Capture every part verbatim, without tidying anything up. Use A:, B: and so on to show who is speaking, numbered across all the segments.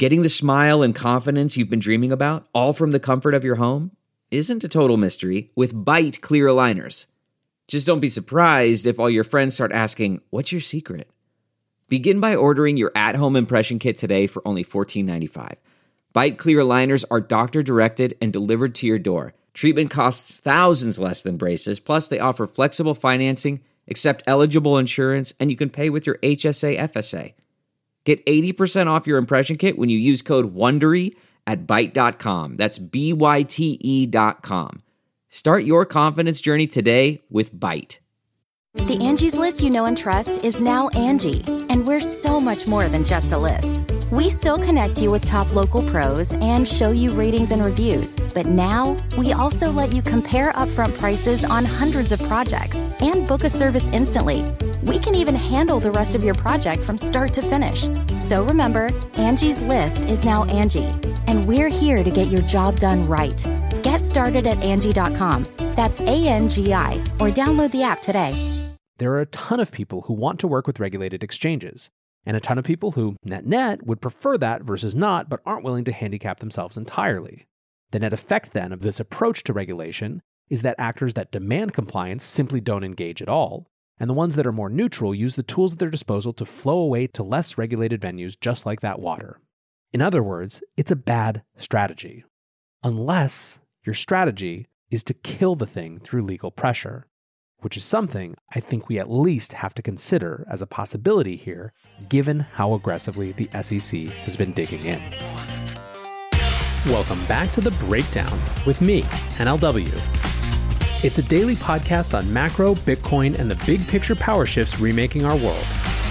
A: Getting the smile and confidence you've been dreaming about, all from the comfort of your home, isn't a total mystery with Byte clear aligners. Just don't be surprised if all your friends start asking, "What's your secret?" Begin by ordering your at-home impression kit today for only fourteen ninety-five. Byte clear aligners are doctor-directed and delivered to your door. Treatment costs thousands less than braces, plus they offer flexible financing, accept eligible insurance, and you can pay with your H S A F S A. Get eighty percent off your impression kit when you use code WONDERY at byte dot com. That's B Y T E dot com. Start your confidence journey today with Byte.
B: The Angie's List you know and trust is now Angie, and we're so much more than just a list. We still connect you with top local pros and show you ratings and reviews, but now we also let you compare upfront prices on hundreds of projects and book a service instantly. We can even handle the rest of your project from start to finish. So remember, Angie's List is now Angie, and we're here to get your job done right. Get started at Angie dot com. That's A N G I, or download the app today.
C: There are a ton of people who want to work with regulated exchanges, and a ton of people who, net-net, would prefer that versus not, but aren't willing to handicap themselves entirely. The net effect, then, of this approach to regulation is that actors that demand compliance simply don't engage at all, and the ones that are more neutral use the tools at their disposal to flow away to less regulated venues just like that water. In other words, it's a bad strategy. Unless your strategy is to kill the thing through legal pressure, which is something I think we at least have to consider as a possibility here, given how aggressively the S E C has been digging in. Welcome back to The Breakdown with me, N L W. It's a daily podcast on macro, Bitcoin, and the big picture power shifts remaking our world.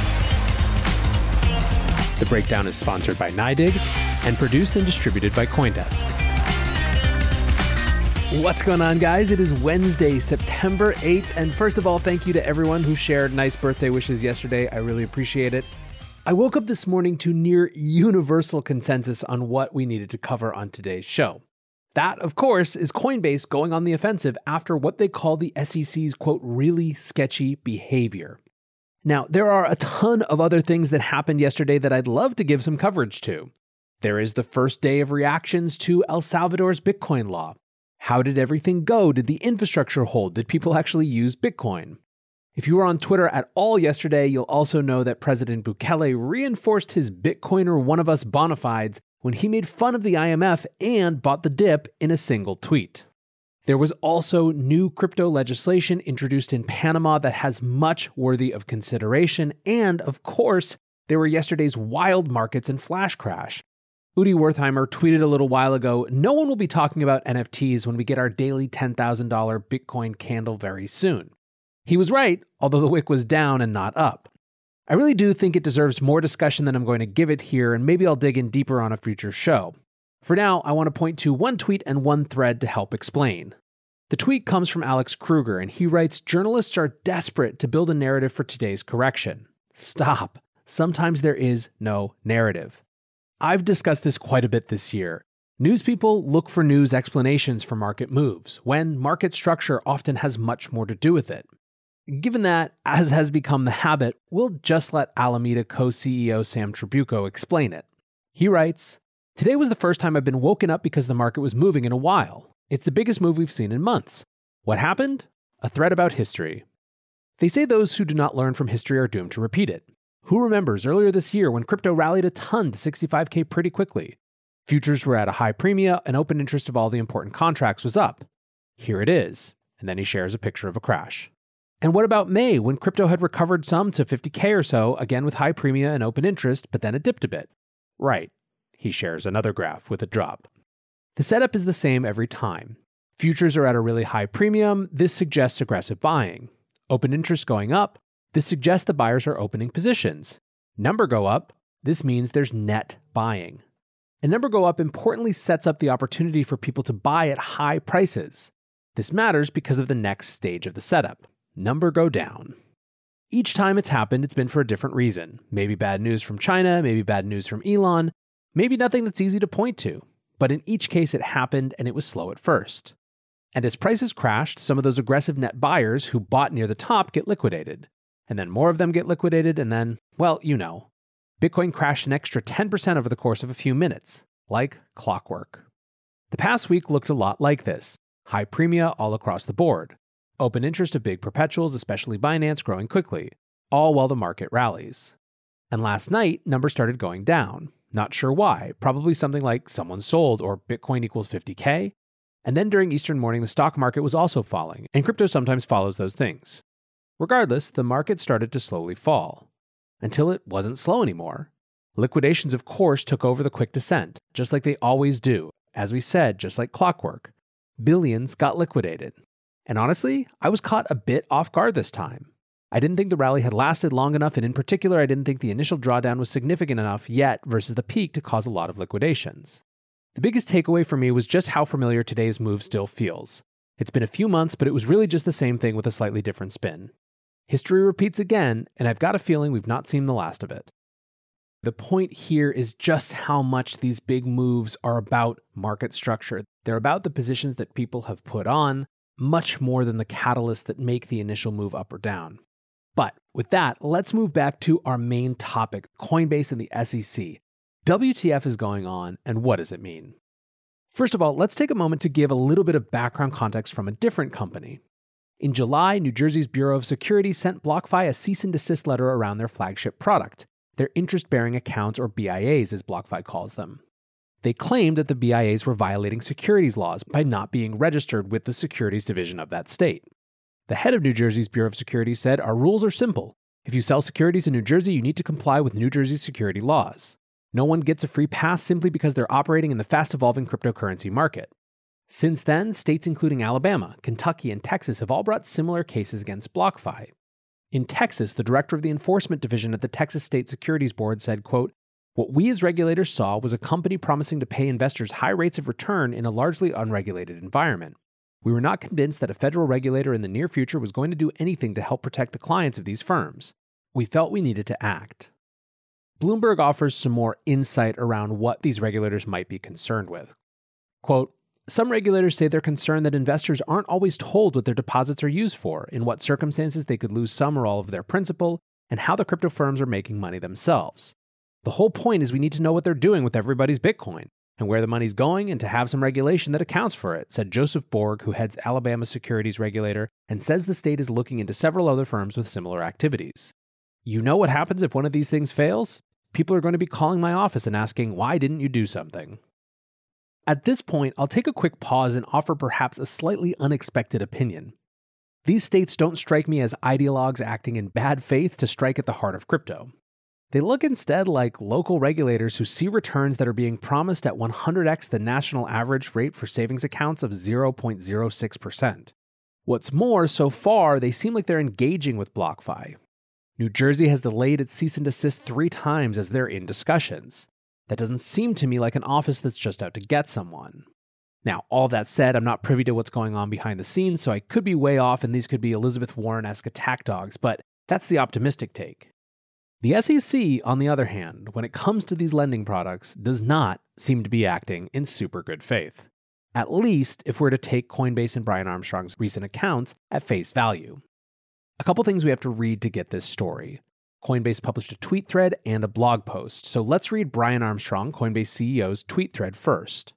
C: The Breakdown is sponsored by NYDIG and produced and distributed by CoinDesk. What's going on, guys? It is Wednesday, September eighth, and first of all, thank you to everyone who shared nice birthday wishes yesterday. I really appreciate it. I woke up this morning to near universal consensus on what we needed to cover on today's show. That, of course, is Coinbase going on the offensive after what they call the S E C's, quote, really sketchy behavior. Now, there are a ton of other things that happened yesterday that I'd love to give some coverage to. There is the first day of reactions to El Salvador's Bitcoin law. How did everything go? Did the infrastructure hold? Did people actually use Bitcoin? If you were on Twitter at all yesterday, you'll also know that President Bukele reinforced his Bitcoiner one of us bona fides when he made fun of the I M F and bought the dip in a single tweet. There was also new crypto legislation introduced in Panama that has much worthy of consideration. And of course, there were yesterday's wild markets and flash crash. Udi Wertheimer tweeted a little while ago, "No one will be talking about N F Ts when we get our daily ten thousand dollars Bitcoin candle very soon." He was right, although the wick was down and not up. I really do think it deserves more discussion than I'm going to give it here, and maybe I'll dig in deeper on a future show. For now, I want to point to one tweet and one thread to help explain. The tweet comes from Alex Kruger, and he writes, "Journalists are desperate to build a narrative for today's correction. Stop. Sometimes there is no narrative." I've discussed this quite a bit this year. News people look for news explanations for market moves, when market structure often has much more to do with it. Given that, as has become the habit, we'll just let Alameda co-C E O Sam Trabucco explain it. He writes, "Today was the first time I've been woken up because the market was moving in a while. It's the biggest move we've seen in months. What happened? A thread about history. They say those who do not learn from history are doomed to repeat it. Who remembers earlier this year when crypto rallied a ton to sixty-five K pretty quickly? Futures were at a high premium and open interest of all the important contracts was up. Here it is." And then he shares a picture of a crash. "And what about May when crypto had recovered some to fifty K or so, again with high premium and open interest, but then it dipped a bit?" Right. He shares another graph with a drop. The setup is the same every time. Futures are at a really high premium. This suggests aggressive buying. Open interest going up. This suggests the buyers are opening positions. Number go up. This means there's net buying. And number go up importantly sets up the opportunity for people to buy at high prices. This matters because of the next stage of the setup. Number go down. Each time it's happened, it's been for a different reason. Maybe bad news from China, maybe bad news from Elon, maybe nothing that's easy to point to. But in each case, it happened and it was slow at first. And as prices crashed, some of those aggressive net buyers who bought near the top get liquidated. And then more of them get liquidated, and then, well, you know. Bitcoin crashed an extra ten percent over the course of a few minutes, like clockwork. The past week looked a lot like this. High premia all across the board. Open interest of big perpetuals, especially Binance, growing quickly, all while the market rallies. And last night, numbers started going down. Not sure why, probably something like someone sold or Bitcoin equals fifty K. And then during Eastern morning, the stock market was also falling, and crypto sometimes follows those things. Regardless, the market started to slowly fall. Until it wasn't slow anymore. Liquidations, of course, took over the quick descent, just like they always do. As we said, just like clockwork. Billions got liquidated. And honestly, I was caught a bit off guard this time. I didn't think the rally had lasted long enough, and in particular, I didn't think the initial drawdown was significant enough yet versus the peak to cause a lot of liquidations. The biggest takeaway for me was just how familiar today's move still feels. It's been a few months, but it was really just the same thing with a slightly different spin. History repeats again, and I've got a feeling we've not seen the last of it. The point here is just how much these big moves are about market structure. They're about the positions that people have put on, much more than the catalysts that make the initial move up or down. But with that, let's move back to our main topic, Coinbase and the S E C. W T F is going on, and what does it mean? First of all, let's take a moment to give a little bit of background context from a different company. In July, New Jersey's Bureau of Securities sent BlockFi a cease and desist letter around their flagship product, their interest-bearing accounts, or B I As as BlockFi calls them. They claimed that the B I As were violating securities laws by not being registered with the securities division of that state. The head of New Jersey's Bureau of Securities said, "Our rules are simple. If you sell securities in New Jersey, you need to comply with New Jersey's security laws. No one gets a free pass simply because they're operating in the fast-evolving cryptocurrency market." Since then, states including Alabama, Kentucky, and Texas have all brought similar cases against BlockFi. In Texas, the director of the enforcement division at the Texas State Securities Board said, quote, "What we as regulators saw was a company promising to pay investors high rates of return in a largely unregulated environment. We were not convinced that a federal regulator in the near future was going to do anything to help protect the clients of these firms. We felt we needed to act." Bloomberg offers some more insight around what these regulators might be concerned with. Quote, "Some regulators say they're concerned that investors aren't always told what their deposits are used for, in what circumstances they could lose some or all of their principal, and how the crypto firms are making money themselves. The whole point is we need to know what they're doing with everybody's Bitcoin, and where the money's going, and to have some regulation that accounts for it," said Joseph Borg, who heads Alabama's securities regulator, and says the state is looking into several other firms with similar activities. You know what happens if one of these things fails? People are going to be calling my office and asking, why didn't you do something? At this point, I'll take a quick pause and offer perhaps a slightly unexpected opinion. These states don't strike me as ideologues acting in bad faith to strike at the heart of crypto. They look instead like local regulators who see returns that are being promised at one hundred x the national average rate for savings accounts of zero point zero six percent. What's more, so far, they seem like they're engaging with BlockFi. New Jersey has delayed its cease and desist three times as they're in discussions. That doesn't seem to me like an office that's just out to get someone. Now, all that said, I'm not privy to what's going on behind the scenes, so I could be way off and these could be Elizabeth Warren-esque attack dogs, but that's the optimistic take. The S E C, on the other hand, when it comes to these lending products, does not seem to be acting in super good faith. At least if we're to take Coinbase and Brian Armstrong's recent accounts at face value. A couple things we have to read to get this story. Coinbase published a tweet thread and a blog post, so let's read Brian Armstrong, Coinbase C E O's tweet thread first.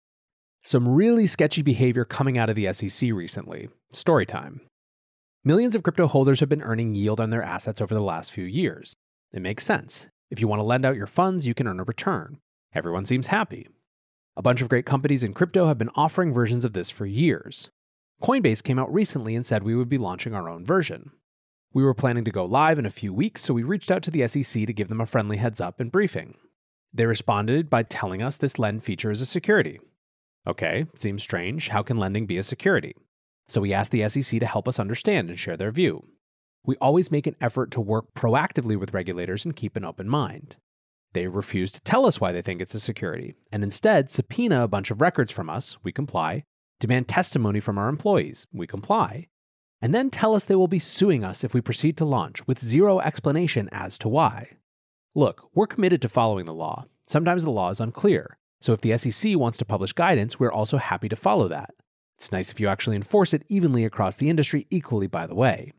C: Some really sketchy behavior coming out of the S E C recently. Story time. Millions of crypto holders have been earning yield on their assets over the last few years. It makes sense. If you want to lend out your funds, you can earn a return. Everyone seems happy. A bunch of great companies in crypto have been offering versions of this for years. Coinbase came out recently and said we would be launching our own version. We were planning to go live in a few weeks, so we reached out to the S E C to give them a friendly heads up and briefing. They responded by telling us this lend feature is a security. Okay, seems strange. How can lending be a security? So we asked the S E C to help us understand and share their view. We always make an effort to work proactively with regulators and keep an open mind. They refuse to tell us why they think it's a security, and instead subpoena a bunch of records from us, we comply, demand testimony from our employees, we comply, and then tell us they will be suing us if we proceed to launch with zero explanation as to why. Look, we're committed to following the law. Sometimes the law is unclear, so if the S E C wants to publish guidance, we're also happy to follow that. It's nice if you actually enforce it evenly across the industry equally, by the way.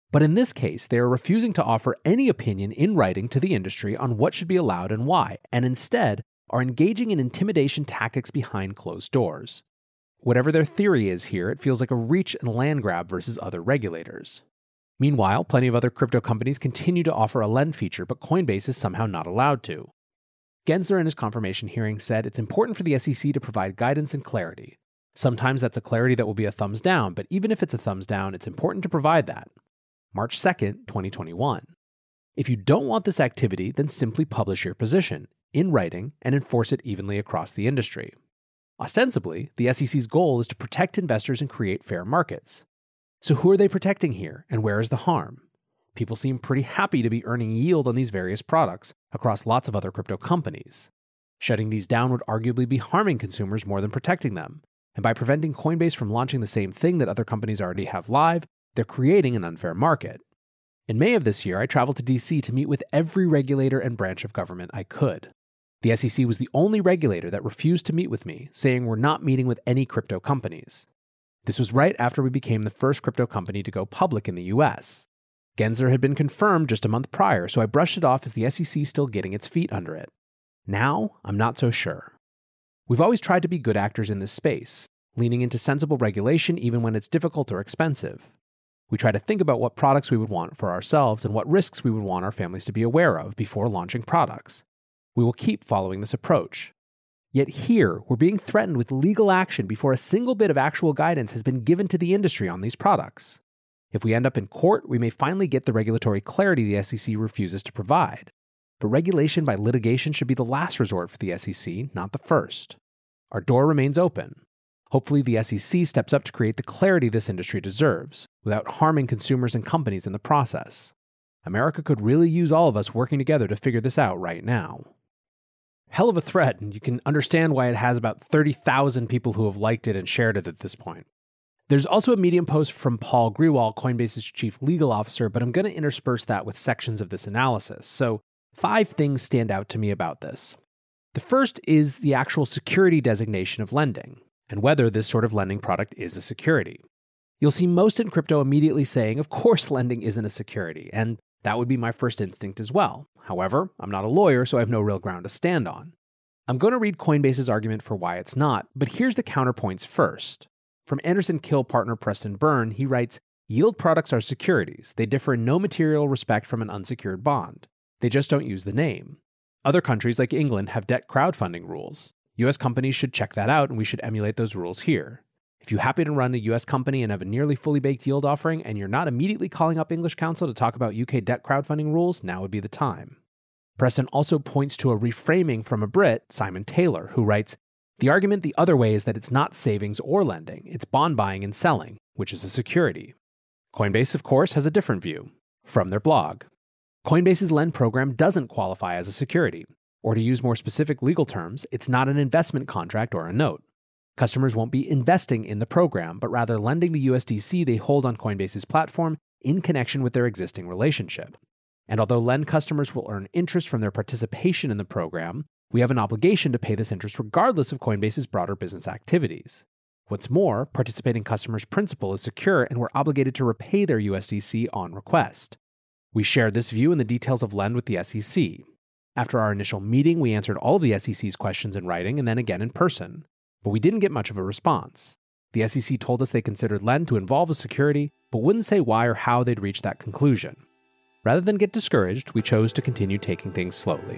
C: But in this case, they are refusing to offer any opinion in writing to the industry on what should be allowed and why, and instead are engaging in intimidation tactics behind closed doors. Whatever their theory is here, it feels like a reach and land grab versus other regulators. Meanwhile, plenty of other crypto companies continue to offer a lend feature, but Coinbase is somehow not allowed to. Gensler in his confirmation hearing said it's important for the S E C to provide guidance and clarity. Sometimes that's a clarity that will be a thumbs down, but even if it's a thumbs down, it's important to provide that. March second, twenty twenty-one. If you don't want this activity, then simply publish your position in writing and enforce it evenly across the industry. Ostensibly, the S E C's goal is to protect investors and create fair markets. So who are they protecting here, and where is the harm? People seem pretty happy to be earning yield on these various products across lots of other crypto companies. Shutting these down would arguably be harming consumers more than protecting them, and by preventing Coinbase from launching the same thing that other companies already have live, they're creating an unfair market. In May of this year, I traveled to D C to meet with every regulator and branch of government I could. The S E C was the only regulator that refused to meet with me, saying we're not meeting with any crypto companies. This was right after we became the first crypto company to go public in the U S. Gensler had been confirmed just a month prior, so I brushed it off as the S E C still getting its feet under it. Now, I'm not so sure. We've always tried to be good actors in this space, leaning into sensible regulation even when it's difficult or expensive. We try to think about what products we would want for ourselves and what risks we would want our families to be aware of before launching products. We will keep following this approach. Yet here, we're being threatened with legal action before a single bit of actual guidance has been given to the industry on these products. If we end up in court, we may finally get the regulatory clarity the S E C refuses to provide. But regulation by litigation should be the last resort for the S E C, not the first. Our door remains open. Hopefully the S E C steps up to create the clarity this industry deserves, without harming consumers and companies in the process. America could really use all of us working together to figure this out right now. Hell of a thread, and you can understand why it has about thirty thousand people who have liked it and shared it at this point. There's also a Medium post from Paul Grewal, Coinbase's chief legal officer, but I'm going to intersperse that with sections of this analysis. So, five things stand out to me about this. The first is the actual security designation of lending, and whether this sort of lending product is a security. You'll see most in crypto immediately saying, of course lending isn't a security, and that would be my first instinct as well. However, I'm not a lawyer, so I have no real ground to stand on. I'm going to read Coinbase's argument for why it's not, but here's the counterpoints first. From Anderson Kill partner Preston Byrne, he writes, yield products are securities. They differ in no material respect from an unsecured bond. They just don't use the name. Other countries like England have debt crowdfunding rules. U S companies should check that out, and we should emulate those rules here. If you happen to run a U S company and have a nearly fully baked yield offering, and you're not immediately calling up English counsel to talk about U K debt crowdfunding rules, now would be the time. Preston also points to a reframing from a Brit, Simon Taylor, who writes, the argument the other way is that it's not savings or lending, it's bond buying and selling, which is a security. Coinbase, of course, has a different view. From their blog, Coinbase's lend program doesn't qualify as a security, or to use more specific legal terms, it's not an investment contract or a note. Customers won't be investing in the program, but rather lending the U S D C they hold on Coinbase's platform in connection with their existing relationship. And although lend customers will earn interest from their participation in the program, we have an obligation to pay this interest regardless of Coinbase's broader business activities. What's more, participating customers' principal is secure and we're obligated to repay their U S D C on request. We share this view in the details of lend with the S E C. After our initial meeting, we answered all of the S E C's questions in writing and then again in person. But we didn't get much of a response. The S E C told us they considered lend to involve a security, but wouldn't say why or how they'd reached that conclusion. Rather than get discouraged, we chose to continue taking things slowly.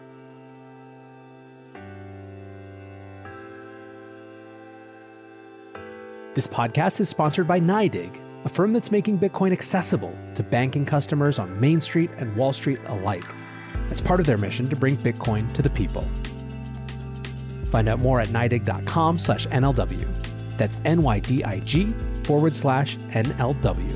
C: This podcast is sponsored by NYDIG, a firm that's making Bitcoin accessible to banking customers on Main Street and Wall Street alike, as part of their mission to bring Bitcoin to the people. Find out more at NYDIG.com slash NLW. That's N-Y-D-I-G forward slash N-L-W.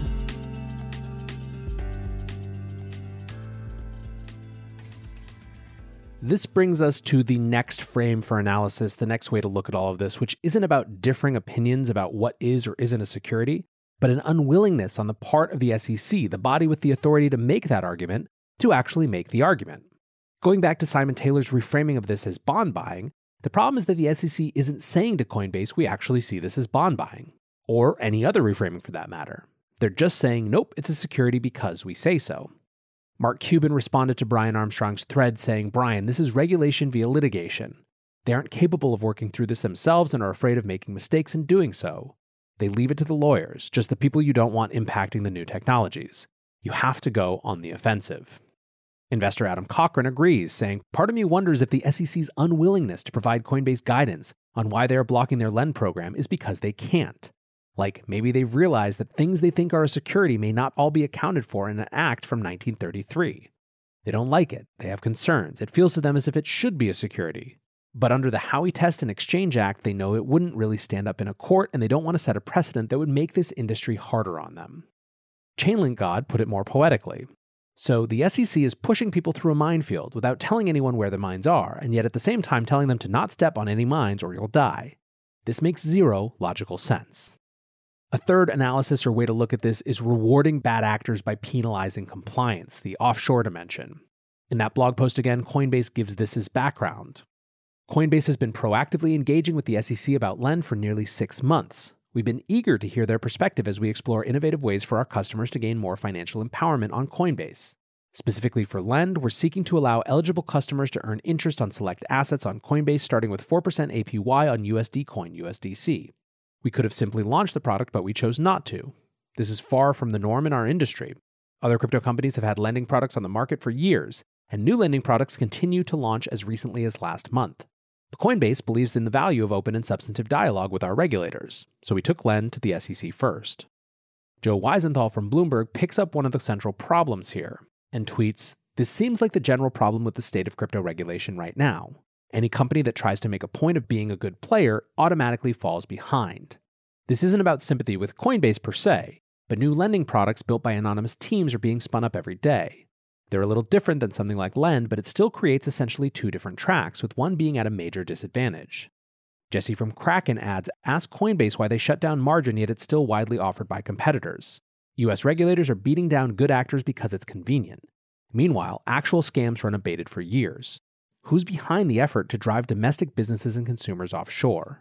C: This brings us to the next frame for analysis, the next way to look at all of this, which isn't about differing opinions about what is or isn't a security, but an unwillingness on the part of the S E C, the body with the authority to make that argument, to actually make the argument. Going back to Simon Taylor's reframing of this as bond buying, the problem is that the S E C isn't saying to Coinbase, we actually see this as bond buying, or any other reframing for that matter. They're just saying, nope, it's a security because we say so. Mark Cuban responded to Brian Armstrong's thread saying, Brian, this is regulation via litigation. They aren't capable of working through this themselves and are afraid of making mistakes in doing so. They leave it to the lawyers, just the people you don't want impacting the new technologies. You have to go on the offensive. Investor Adam Cochran agrees, saying, part of me wonders if the S E C's unwillingness to provide Coinbase guidance on why they are blocking their lend program is because they can't. Like, maybe they've realized that things they think are a security may not all be accounted for in an act from nineteen thirty-three. They don't like it. They have concerns. It feels to them as if it should be a security. But under the Howey Test and Exchange Act, they know it wouldn't really stand up in a court, and they don't want to set a precedent that would make this industry harder on them. Chainlink God put it more poetically. So the S E C is pushing people through a minefield without telling anyone where the mines are, and yet at the same time telling them to not step on any mines or you'll die. This makes zero logical sense. A third analysis or way to look at this is rewarding bad actors by penalizing compliance, the offshore dimension. In that blog post again, Coinbase gives this as background. Coinbase has been proactively engaging with the S E C about Lend for nearly six months. We've been eager to hear their perspective as we explore innovative ways for our customers to gain more financial empowerment on Coinbase. Specifically for Lend, we're seeking to allow eligible customers to earn interest on select assets on Coinbase starting with four percent A P Y on U S D Coin U S D C. We could have simply launched the product, but we chose not to. This is far from the norm in our industry. Other crypto companies have had lending products on the market for years, and new lending products continue to launch as recently as last month. But Coinbase believes in the value of open and substantive dialogue with our regulators, so we took Lend to the S E C first. Joe Weisenthal from Bloomberg picks up one of the central problems here and tweets, "This seems like the general problem with the state of crypto regulation right now. Any company that tries to make a point of being a good player automatically falls behind. This isn't about sympathy with Coinbase per se, but new lending products built by anonymous teams are being spun up every day. They're a little different than something like Lend, but it still creates essentially two different tracks, with one being at a major disadvantage." Jesse from Kraken adds, "Ask Coinbase why they shut down margin yet it's still widely offered by competitors. U S regulators are beating down good actors because it's convenient. Meanwhile, actual scams run unabated for years. Who's behind the effort to drive domestic businesses and consumers offshore?"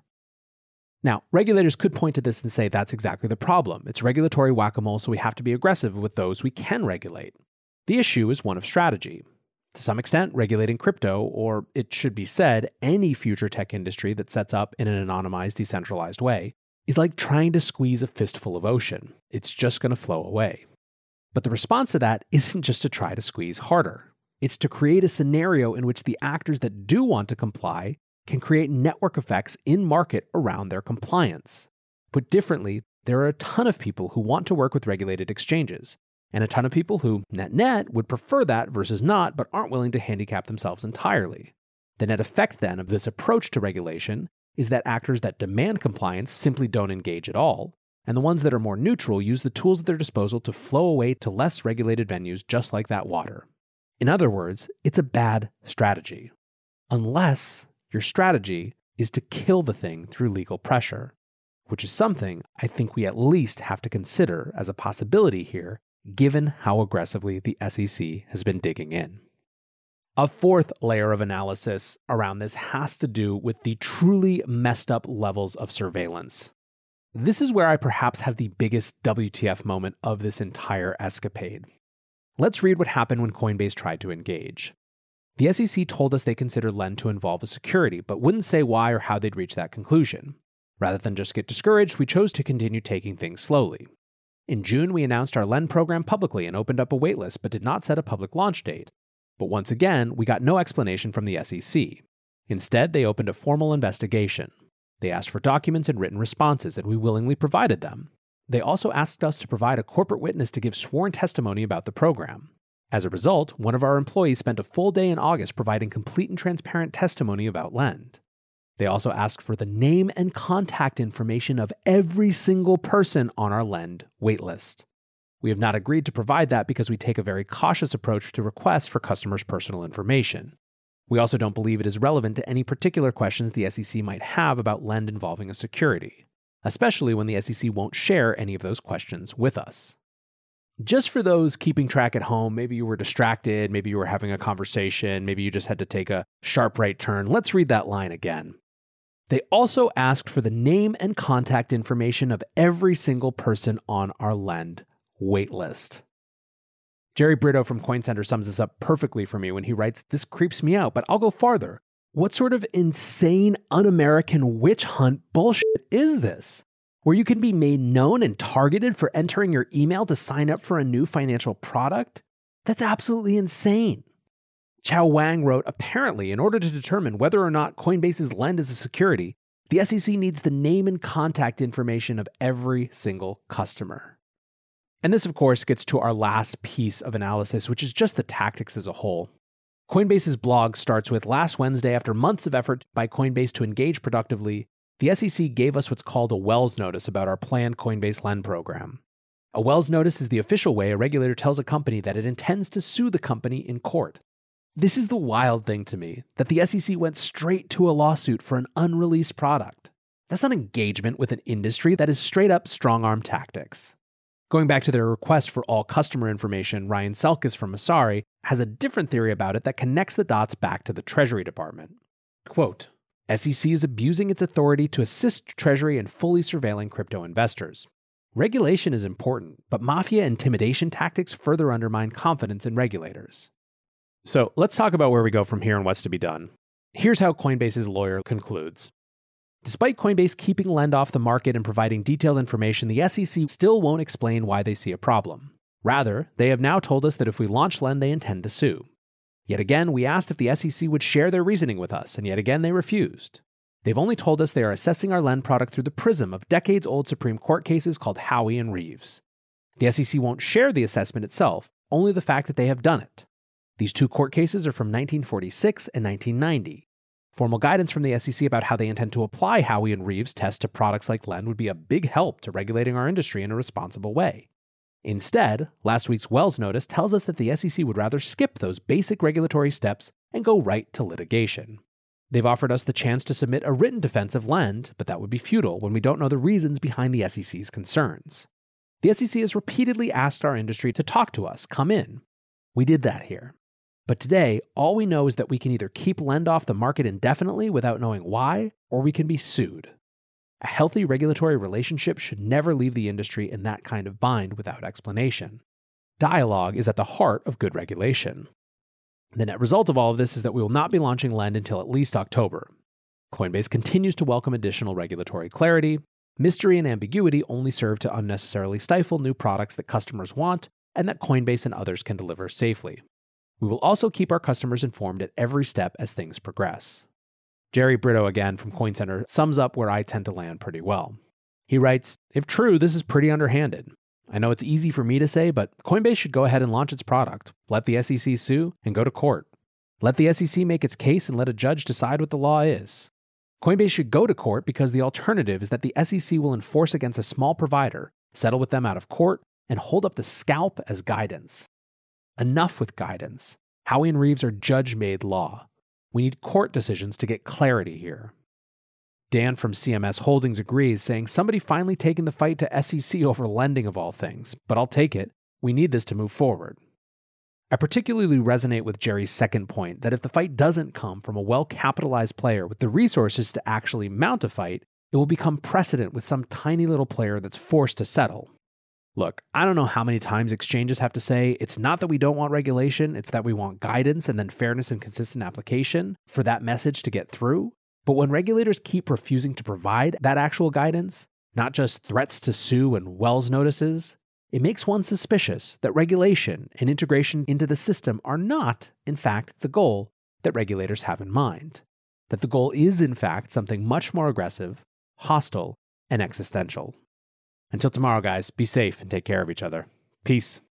C: Now, regulators could point to this and say that's exactly the problem. It's regulatory whack-a-mole, so we have to be aggressive with those we can regulate. The issue is one of strategy. To some extent, regulating crypto, or it should be said, any future tech industry that sets up in an anonymized, decentralized way, is like trying to squeeze a fistful of ocean. It's just going to flow away. But the response to that isn't just to try to squeeze harder. It's to create a scenario in which the actors that do want to comply can create network effects in market around their compliance. Put differently, there are a ton of people who want to work with regulated exchanges, and a ton of people who, net-net, would prefer that versus not, but aren't willing to handicap themselves entirely. The net effect, then, of this approach to regulation is that actors that demand compliance simply don't engage at all, and the ones that are more neutral use the tools at their disposal to flow away to less regulated venues just like that water. In other words, it's a bad strategy. Unless your strategy is to kill the thing through legal pressure, which is something I think we at least have to consider as a possibility here, given how aggressively the S E C has been digging in. A fourth layer of analysis around this has to do with the truly messed up levels of surveillance. This is where I perhaps have the biggest W T F moment of this entire escapade. Let's read what happened when Coinbase tried to engage. The S E C told us they considered Lend to involve a security, but wouldn't say why or how they'd reach that conclusion. Rather than just get discouraged, we chose to continue taking things slowly. In June, we announced our Lend program publicly and opened up a waitlist, but did not set a public launch date. But once again, we got no explanation from the S E C. Instead, they opened a formal investigation. They asked for documents and written responses, and we willingly provided them. They also asked us to provide a corporate witness to give sworn testimony about the program. As a result, one of our employees spent a full day in August providing complete and transparent testimony about Lend. They also asked for the name and contact information of every single person on our Lend waitlist. We have not agreed to provide that because we take a very cautious approach to requests for customers' personal information. We also don't believe it is relevant to any particular questions the S E C might have about Lend involving a security, especially when the S E C won't share any of those questions with us. Just for those keeping track at home, maybe you were distracted, maybe you were having a conversation, maybe you just had to take a sharp right turn, let's read that line again. They also asked for the name and contact information of every single person on our Lend waitlist. Jerry Brito from CoinCenter sums this up perfectly for me when he writes, "This creeps me out, but I'll go farther. What sort of insane, un-American witch hunt bullshit is this? Where you can be made known and targeted for entering your email to sign up for a new financial product? That's absolutely insane." Chao Wang wrote, "Apparently, in order to determine whether or not Coinbase's Lend is a security, the S E C needs the name and contact information of every single customer." And this, of course, gets to our last piece of analysis, which is just the tactics as a whole. Coinbase's blog starts with, "Last Wednesday, after months of effort by Coinbase to engage productively, the S E C gave us what's called a Wells Notice about our planned Coinbase Lend program. A Wells Notice is the official way a regulator tells a company that it intends to sue the company in court. This is the wild thing to me, that the S E C went straight to a lawsuit for an unreleased product. That's not engagement with an industry, that is straight up strong-arm tactics." Going back to their request for all customer information, Ryan Selkis from Messari has a different theory about it that connects the dots back to the Treasury Department. Quote, "S E C is abusing its authority to assist Treasury in fully surveilling crypto investors. Regulation is important, but mafia intimidation tactics further undermine confidence in regulators." So let's talk about where we go from here and what's to be done. Here's how Coinbase's lawyer concludes. Despite Coinbase keeping Lend off the market and providing detailed information, the S E C still won't explain why they see a problem. Rather, they have now told us that if we launch Lend, they intend to sue. Yet again, we asked if the S E C would share their reasoning with us, and yet again they refused. They've only told us they are assessing our Lend product through the prism of decades-old Supreme Court cases called Howey and Reeves. The S E C won't share the assessment itself, only the fact that they have done it. These two court cases are from nineteen forty-six and nineteen ninety. Formal guidance from the S E C about how they intend to apply Howey and Reeves' test to products like Lend would be a big help to regulating our industry in a responsible way. Instead, last week's Wells Notice tells us that the S E C would rather skip those basic regulatory steps and go right to litigation. They've offered us the chance to submit a written defense of Lend, but that would be futile when we don't know the reasons behind the S E C's concerns. The S E C has repeatedly asked our industry to talk to us, come in. We did that here. But today, all we know is that we can either keep Lend off the market indefinitely without knowing why, or we can be sued. A healthy regulatory relationship should never leave the industry in that kind of bind without explanation. Dialogue is at the heart of good regulation. The net result of all of this is that we will not be launching Lend until at least October. Coinbase continues to welcome additional regulatory clarity. Mystery and ambiguity only serve to unnecessarily stifle new products that customers want and that Coinbase and others can deliver safely. We will also keep our customers informed at every step as things progress. Jerry Brito, again from CoinCenter, sums up where I tend to land pretty well. He writes, "If true, this is pretty underhanded. I know it's easy for me to say, but Coinbase should go ahead and launch its product, let the S E C sue, and go to court. Let the S E C make its case and let a judge decide what the law is. Coinbase should go to court because the alternative is that the S E C will enforce against a small provider, settle with them out of court, and hold up the scalp as guidance. Enough with guidance. Howey and Reeves are judge-made law. We need court decisions to get clarity here." Dan from C M S Holdings agrees, saying, "Somebody finally taking the fight to S E C over lending of all things, but I'll take it. We need this to move forward." I particularly resonate with Jerry's second point, that if the fight doesn't come from a well-capitalized player with the resources to actually mount a fight, it will become precedent with some tiny little player that's forced to settle. Look, I don't know how many times exchanges have to say, it's not that we don't want regulation, it's that we want guidance and then fairness and consistent application for that message to get through. But when regulators keep refusing to provide that actual guidance, not just threats to sue and Wells notices, it makes one suspicious that regulation and integration into the system are not, in fact, the goal that regulators have in mind. That the goal is, in fact, something much more aggressive, hostile, and existential. Until tomorrow, guys, be safe and take care of each other. Peace.